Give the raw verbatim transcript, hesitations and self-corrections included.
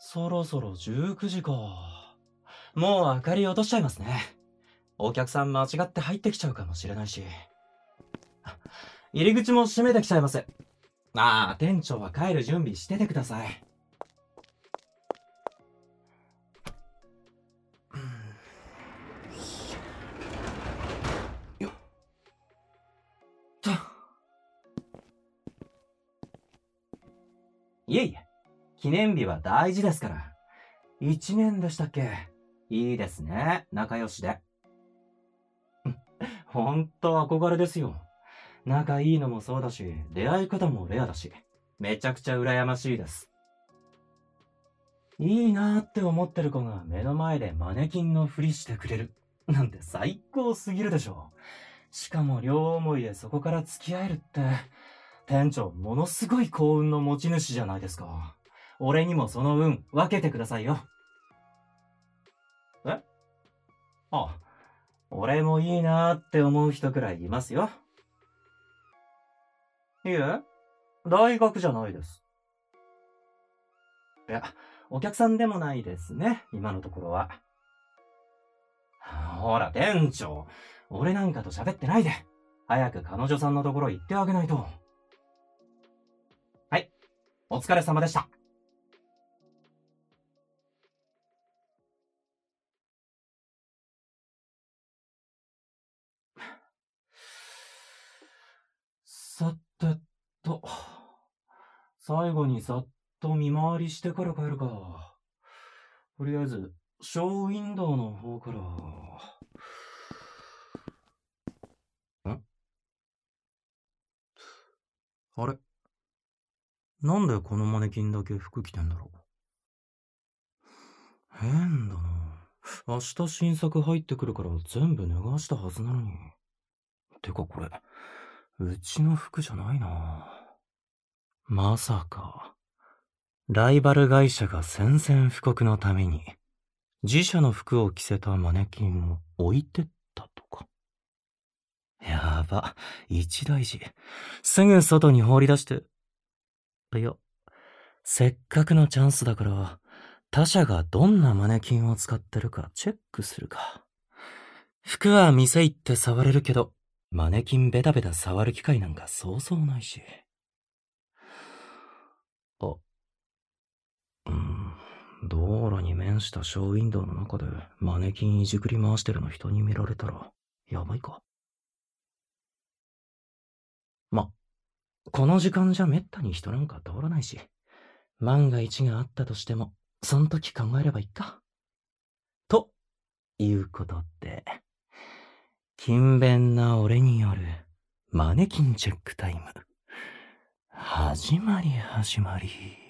そろそろじゅうくじか。もう明かり落としちゃいますね。お客さん間違って入ってきちゃうかもしれないし。入り口も閉めてきちゃいます。ああ、店長は帰る準備しててください。よっと。いえいえ、記念日は大事ですから。一年でしたっけ？いいですね、仲良しで。ほんと憧れですよ。仲いいのもそうだし、出会い方もレアだし、めちゃくちゃ羨ましいです。いいなーって思ってる子が目の前でマネキンのふりしてくれる。なんて最高すぎるでしょ。しかも両思いでそこから付き合えるって、店長ものすごい幸運の持ち主じゃないですか。俺にもその運分けてくださいよ。え？あ、俺もいいなーって思う人くらいいますよ。いえ、大学じゃないです。いや、お客さんでもないですね、今のところは。ほら、店長。俺なんかと喋ってないで。早く彼女さんのところ行ってあげないと。はい。お疲れ様でした。さてと。最後にさっと見回りしてから帰るか。とりあえず、ショーウィンドウの方から。ん？あれ？なんでこのマネキンだけ服着てんだろう。変だな。明日新作入ってくるから全部脱がしたはずなのに。てかこれ、うちの服じゃないな。まさか、ライバル会社が宣戦布告のために、自社の服を着せたマネキンを置いてったとか。やば、一大事。すぐ外に放り出して。いや、せっかくのチャンスだから、他社がどんなマネキンを使ってるかチェックするか。服は店行って触れるけど、マネキンベタベタ触る機会なんかそうそうないし。あ、うん、道路に面したショーウィンドウの中でマネキンいじくり回してるの人に見られたら、やばいか。ま、この時間じゃめったに人なんか通らないし、万が一があったとしても、そん時考えればいいか。ということで、勤勉な俺によるマネキンチェックタイム。始まり始まり。